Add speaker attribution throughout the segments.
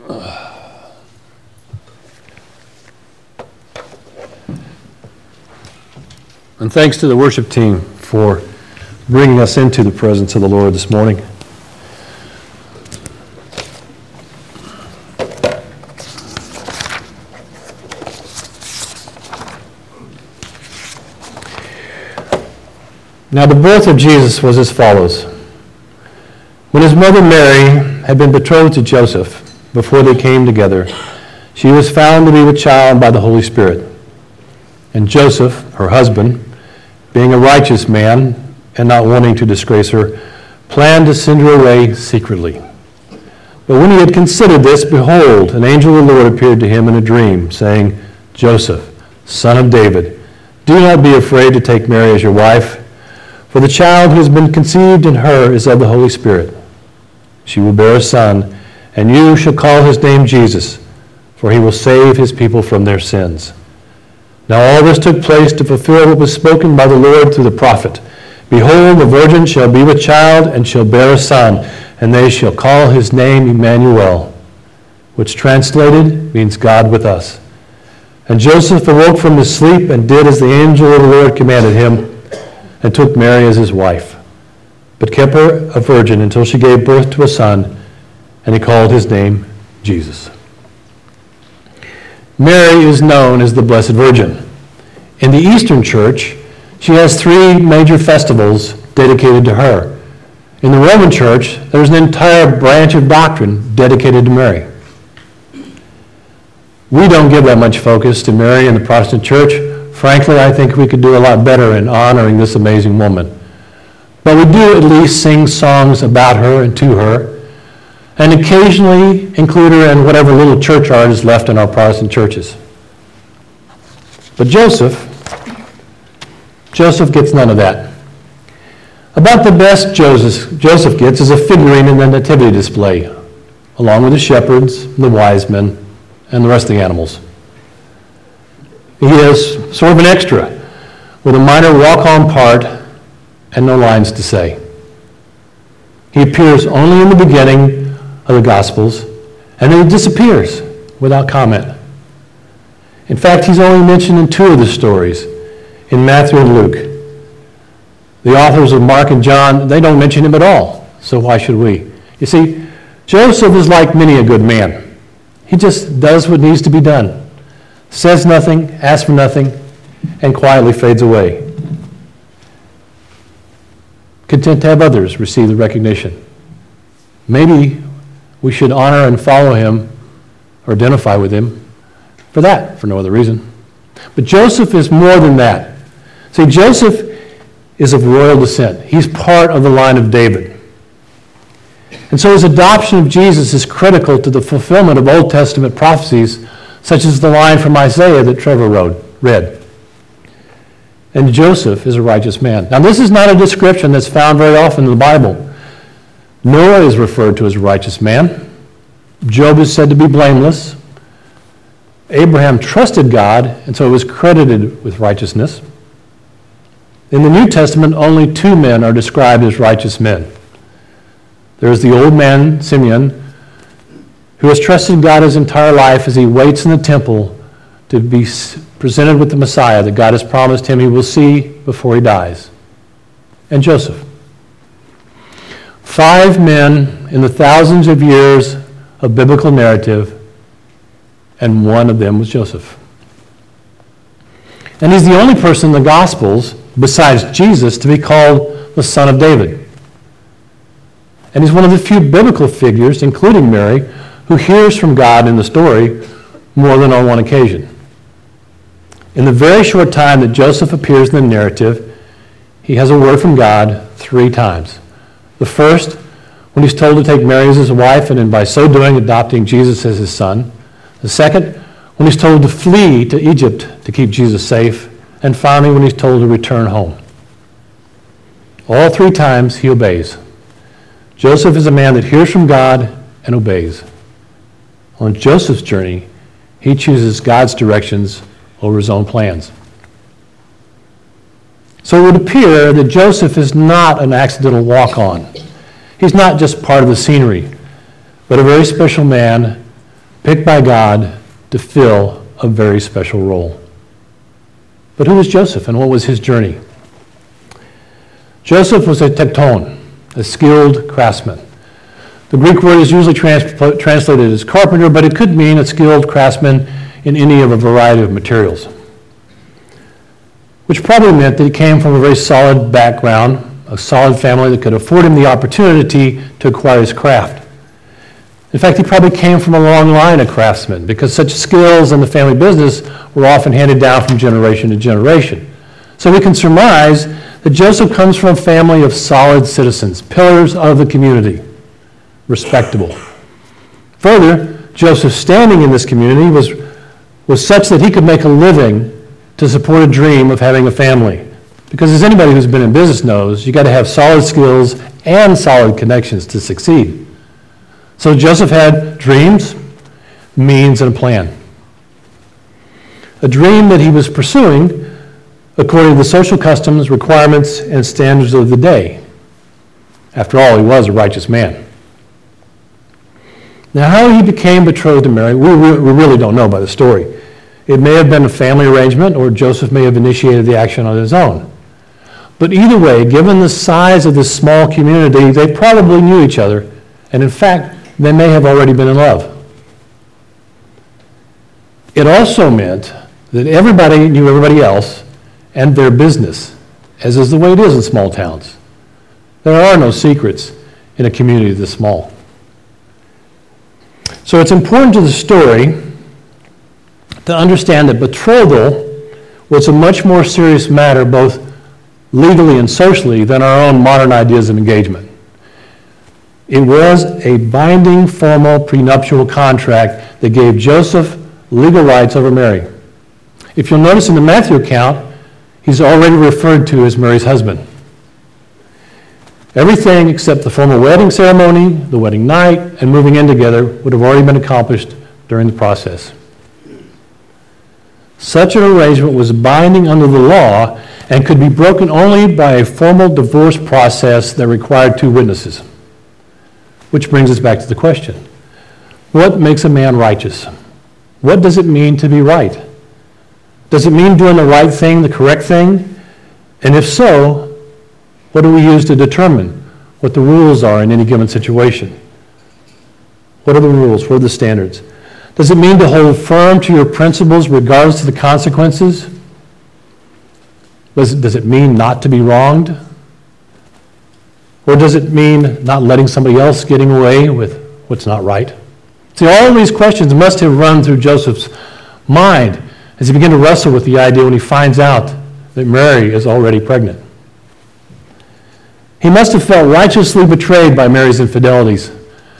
Speaker 1: And thanks to the worship team for bringing us into the presence of the Lord this morning. Now the birth of Jesus was as follows. When his mother Mary had been betrothed to Joseph, before they came together, she was found to be with child by the Holy Spirit. And Joseph, her husband, being a righteous man and not wanting to disgrace her, planned to send her away secretly. But when he had considered this, behold, an angel of the Lord appeared to him in a dream, saying, Joseph, son of David, do not be afraid to take Mary as your wife, for the child who has been conceived in her is of the Holy Spirit. She will bear a son, and you shall call his name Jesus, for he will save his people from their sins. Now all this took place to fulfill what was spoken by the Lord through the prophet. Behold, the virgin shall be with child and shall bear a son, and they shall call his name Emmanuel, which translated means God with us. And Joseph awoke from his sleep and did as the angel of the Lord commanded him, and took Mary as his wife, but kept her a virgin until she gave birth to a son, and he called his name Jesus. Mary is known as the Blessed Virgin. In the Eastern Church, she has three major festivals dedicated to her. In the Roman Church, there's an entire branch of doctrine dedicated to Mary. We don't give that much focus to Mary in the Protestant Church. Frankly, I think we could do a lot better in honoring this amazing woman. But we do at least sing songs about her and to her, and occasionally include her in whatever little church art is left in our Protestant churches. But Joseph gets none of that. About the best Joseph gets is a figurine in the nativity display, along with the shepherds, the wise men, and the rest of the animals. He is sort of an extra, with a minor walk-on part and no lines to say. He appears only in the beginning of the Gospels, and then he disappears without comment. In fact, he's only mentioned in two of the stories, in Matthew and Luke. The authors of Mark and John, they don't mention him at all, so why should we? You see, Joseph is like many a good man. He just does what needs to be done, says nothing, asks for nothing, and quietly fades away, content to have others receive the recognition. Maybe we should honor and follow him or identify with him for that, for no other reason. But Joseph is more than that. See, Joseph is of royal descent. He's part of the line of David. And so his adoption of Jesus is critical to the fulfillment of Old Testament prophecies, such as the line from Isaiah that Trevor read. And Joseph is a righteous man. Now, this is not a description that's found very often in the Bible. Noah is referred to as a righteous man. Job is said to be blameless. Abraham trusted God, and so he was credited with righteousness. In the New Testament, only two men are described as righteous men. There is the old man, Simeon, who has trusted God his entire life as he waits in the temple to be presented with the Messiah that God has promised him he will see before he dies. And Joseph. 5 men in the thousands of years of biblical narrative, and one of them was Joseph. And he's the only person in the Gospels, besides Jesus, to be called the Son of David. And he's one of the few biblical figures, including Mary, who hears from God in the story more than on one occasion. In the very short time that Joseph appears in the narrative, he has a word from God 3 times. The first, when he's told to take Mary as his wife, and then by so doing adopting Jesus as his son. The second, when he's told to flee to Egypt to keep Jesus safe. And finally, when he's told to return home. All 3 times he obeys. Joseph is a man that hears from God and obeys. On Joseph's journey, he chooses God's directions over his own plans. So it would appear that Joseph is not an accidental walk-on. He's not just part of the scenery, but a very special man picked by God to fill a very special role. But who was Joseph and what was his journey? Joseph was a tekton, a skilled craftsman. The Greek word is usually translated as carpenter, but it could mean a skilled craftsman in any of a variety of materials, which probably meant that he came from a very solid background, a solid family that could afford him the opportunity to acquire his craft. In fact, he probably came from a long line of craftsmen because such skills in the family business were often handed down from generation to generation. So we can surmise that Joseph comes from a family of solid citizens, pillars of the community, respectable. Further, Joseph's standing in this community was such that he could make a living to support a dream of having a family. Because as anybody who's been in business knows, you got to have solid skills and solid connections to succeed. So Joseph had dreams, means, and a plan. A dream that he was pursuing according to the social customs, requirements, and standards of the day. After all, he was a righteous man. Now, how he became betrothed to Mary, we really don't know by the story. It may have been a family arrangement, or Joseph may have initiated the action on his own. But either way, given the size of this small community, they probably knew each other, and in fact, they may have already been in love. It also meant that everybody knew everybody else and their business, as is the way it is in small towns. There are no secrets in a community this small. So it's important to the story to understand that betrothal was a much more serious matter, both legally and socially, than our own modern ideas of engagement. It was a binding, formal prenuptial contract that gave Joseph legal rights over Mary. If you'll notice in the Matthew account, he's already referred to as Mary's husband. Everything except the formal wedding ceremony, the wedding night, and moving in together would have already been accomplished during the process. Such an arrangement was binding under the law and could be broken only by a formal divorce process that required two witnesses. Which brings us back to the question. What makes a man righteous? What does it mean to be right? Does it mean doing the right thing, the correct thing? And if so, what do we use to determine what the rules are in any given situation? What are the rules? What are the standards? Does it mean to hold firm to your principles regardless of the consequences? Does it mean not to be wronged? Or does it mean not letting somebody else getting away with what's not right? See, all of these questions must have run through Joseph's mind as he began to wrestle with the idea when he finds out that Mary is already pregnant. He must have felt righteously betrayed by Mary's infidelities.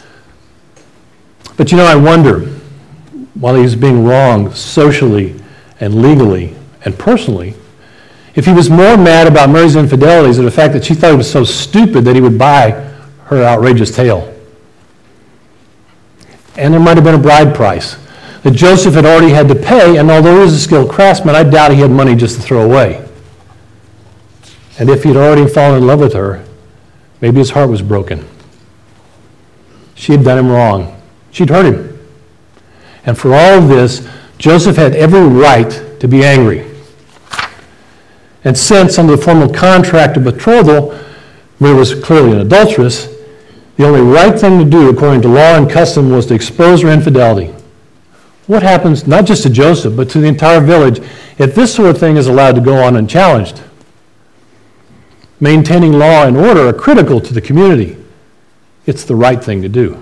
Speaker 1: But I wonder, while he was being wronged socially and legally and personally, if he was more mad about Mary's infidelities or the fact that she thought he was so stupid that he would buy her outrageous tale. And there might have been a bride price that Joseph had already had to pay, and although he was a skilled craftsman, I doubt he had money just to throw away. And if he'd already fallen in love with her, maybe his heart was broken. She had done him wrong. She'd hurt him. And for all of this, Joseph had every right to be angry. And since, under the formal contract of betrothal, Mary was clearly an adulteress, the only right thing to do, according to law and custom, was to expose her infidelity. What happens, not just to Joseph, but to the entire village, if this sort of thing is allowed to go on unchallenged? Maintaining law and order are critical to the community. It's the right thing to do.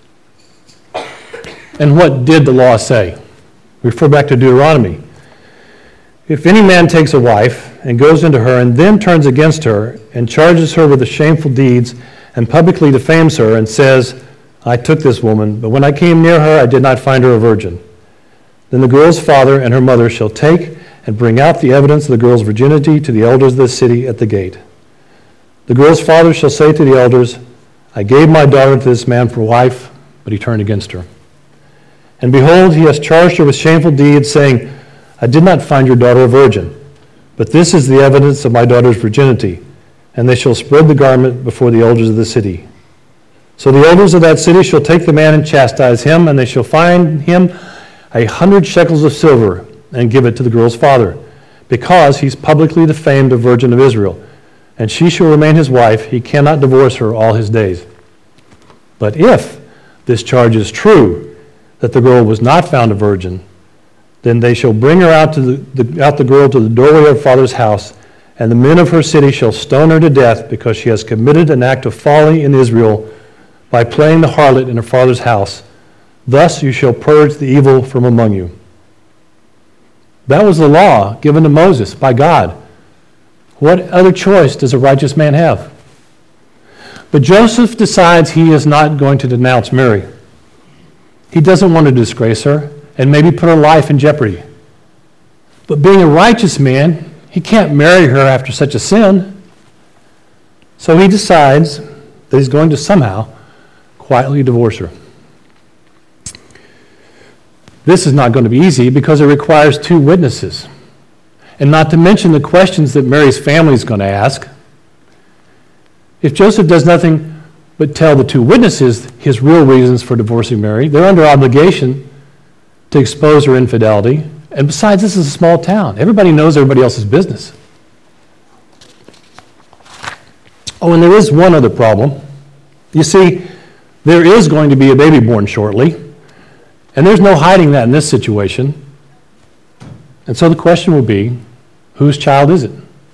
Speaker 1: And what did the law say? We refer back to Deuteronomy. If any man takes a wife and goes into her and then turns against her and charges her with the shameful deeds and publicly defames her and says, I took this woman, but when I came near her, I did not find her a virgin, then the girl's father and her mother shall take and bring out the evidence of the girl's virginity to the elders of the city at the gate. The girl's father shall say to the elders, I gave my daughter to this man for wife, but he turned against her. And behold, he has charged her with shameful deeds, saying, I did not find your daughter a virgin, but this is the evidence of my daughter's virginity, and they shall spread the garment before the elders of the city. So the elders of that city shall take the man and chastise him, and they shall fine him 100 shekels of silver and give it to the girl's father, because he's publicly defamed a virgin of Israel. And she shall remain his wife. He cannot divorce her all his days. But if this charge is true, that the girl was not found a virgin, then they shall bring her out the girl to the doorway of her father's house, and the men of her city shall stone her to death, because she has committed an act of folly in Israel by playing the harlot in her father's house. Thus you shall purge the evil from among you. That was the law given to Moses by God. What other choice does a righteous man have? But Joseph decides he is not going to denounce Mary. He doesn't want to disgrace her and maybe put her life in jeopardy. But being a righteous man, he can't marry her after such a sin. So he decides that he's going to somehow quietly divorce her. This is not going to be easy because it requires 2 witnesses. And not to mention the questions that Mary's family is going to ask. If Joseph does nothing but tell the 2 witnesses his real reasons for divorcing Mary, they're under obligation to expose her infidelity. And besides, this is a small town. Everybody knows everybody else's business. Oh, and there is one other problem. You see, there is going to be a baby born shortly. And there's no hiding that in this situation. And so the question will be, whose child is it?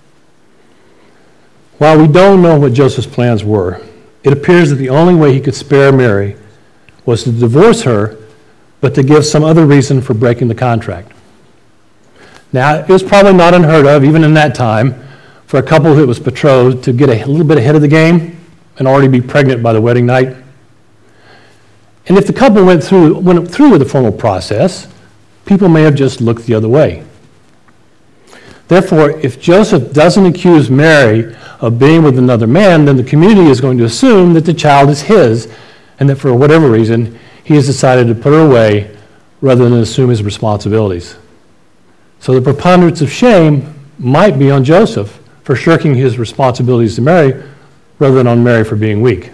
Speaker 1: While we don't know what Joseph's plans were, it appears that the only way he could spare Mary was to divorce her, but to give some other reason for breaking the contract. Now, it was probably not unheard of, even in that time, for a couple that was betrothed to get a little bit ahead of the game and already be pregnant by the wedding night. And if the couple went through with the formal process, people may have just looked the other way. Therefore, if Joseph doesn't accuse Mary of being with another man, then the community is going to assume that the child is his, and that for whatever reason, he has decided to put her away rather than assume his responsibilities. So the preponderance of shame might be on Joseph for shirking his responsibilities to Mary rather than on Mary for being weak.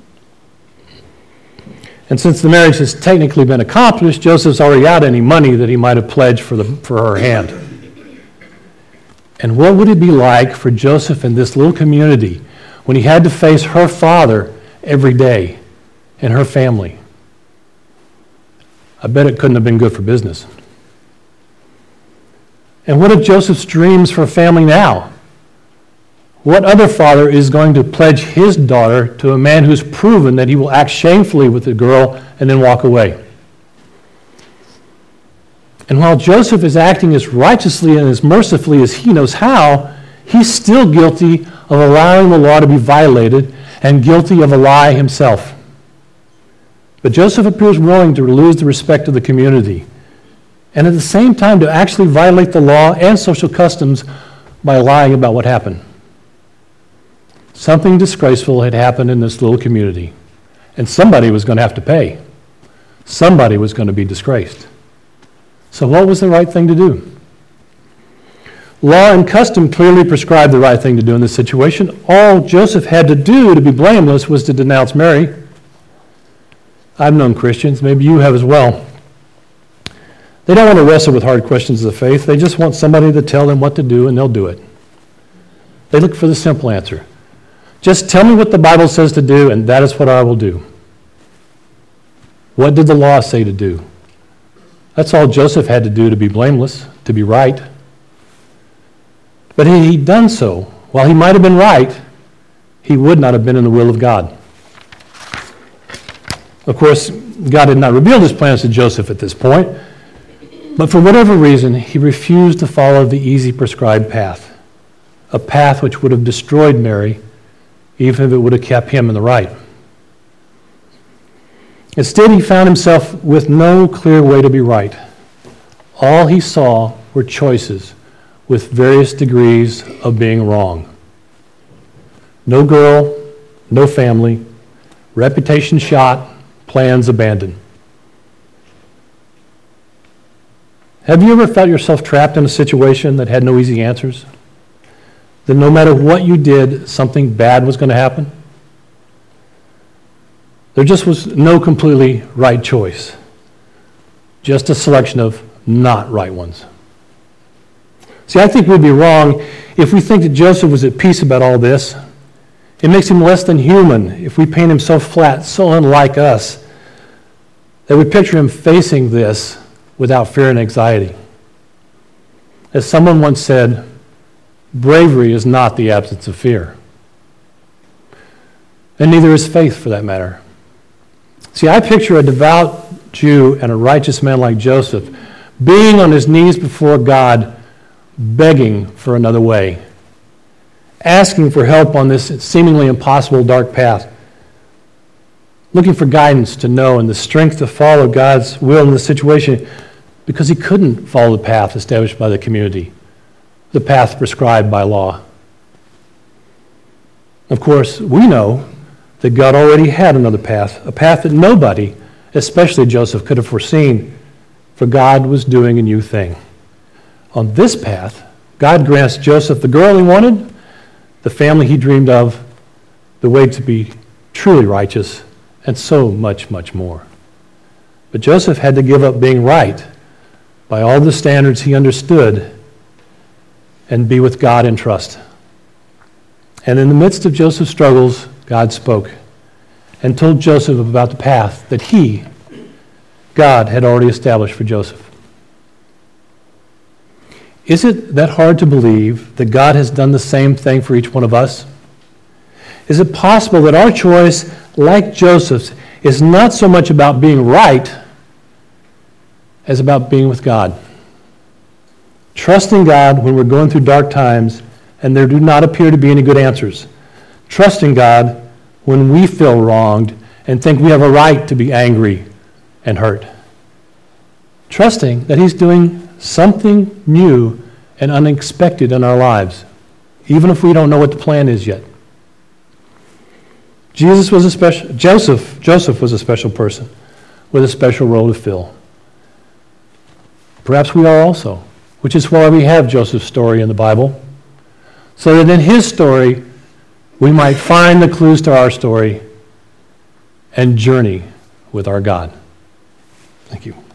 Speaker 1: And since the marriage has technically been accomplished, Joseph's already out any money that he might have pledged for her hand. And what would it be like for Joseph in this little community when he had to face her father every day and her family? I bet it couldn't have been good for business. And what of Joseph's dreams for a family now? What other father is going to pledge his daughter to a man who's proven that he will act shamefully with the girl and then walk away? And while Joseph is acting as righteously and as mercifully as he knows how, he's still guilty of allowing the law to be violated and guilty of a lie himself. But Joseph appears willing to lose the respect of the community and at the same time to actually violate the law and social customs by lying about what happened. Something disgraceful had happened in this little community, and somebody was going to have to pay. Somebody was going to be disgraced. So what was the right thing to do? Law and custom clearly prescribed the right thing to do in this situation. All Joseph had to do to be blameless was to denounce Mary. I've known Christians, maybe you have as well. They don't want to wrestle with hard questions of the faith. They just want somebody to tell them what to do, and they'll do it. They look for the simple answer. Just tell me what the Bible says to do, and that is what I will do. What did the law say to do? That's all Joseph had to do to be blameless, to be right. But had he done so, while he might have been right, he would not have been in the will of God. Of course, God had not revealed his plans to Joseph at this point, but for whatever reason, he refused to follow the easy prescribed path, a path which would have destroyed Mary, even if it would have kept him in the right. Instead, he found himself with no clear way to be right. All he saw were choices with various degrees of being wrong. No girl, no family, reputation shot, plans abandoned. Have you ever felt yourself trapped in a situation that had no easy answers? That no matter what you did, something bad was going to happen? There just was no completely right choice, just a selection of not right ones. See, I think we'd be wrong if we think that Joseph was at peace about all this. It makes him less than human if we paint him so flat, so unlike us, that we picture him facing this without fear and anxiety. As someone once said, bravery is not the absence of fear. And neither is faith, for that matter. See, I picture a devout Jew and a righteous man like Joseph being on his knees before God, begging for another way, asking for help on this seemingly impossible dark path, looking for guidance to know and the strength to follow God's will in the situation, because he couldn't follow the path established by the community, the path prescribed by law. Of course, we know that God already had another path, a path that nobody, especially Joseph, could have foreseen, for God was doing a new thing. On this path, God grants Joseph the girl he wanted, the family he dreamed of, the way to be truly righteous, and so much, much more. But Joseph had to give up being right by all the standards he understood and be with God in trust. And in the midst of Joseph's struggles, God spoke and told Joseph about the path that he, God, had already established for Joseph. Is it that hard to believe that God has done the same thing for each one of us? Is it possible that our choice, like Joseph's, is not so much about being right as about being with God? Trusting God when we're going through dark times and there do not appear to be any good answers. Trusting God when we feel wronged and think we have a right to be angry and hurt. Trusting that he's doing something new and unexpected in our lives, even if we don't know what the plan is yet. Joseph was a special person with a special role to fill. Perhaps we are also, which is why we have Joseph's story in the Bible, so that in his story we might find the clues to our story and journey with our God. Thank you.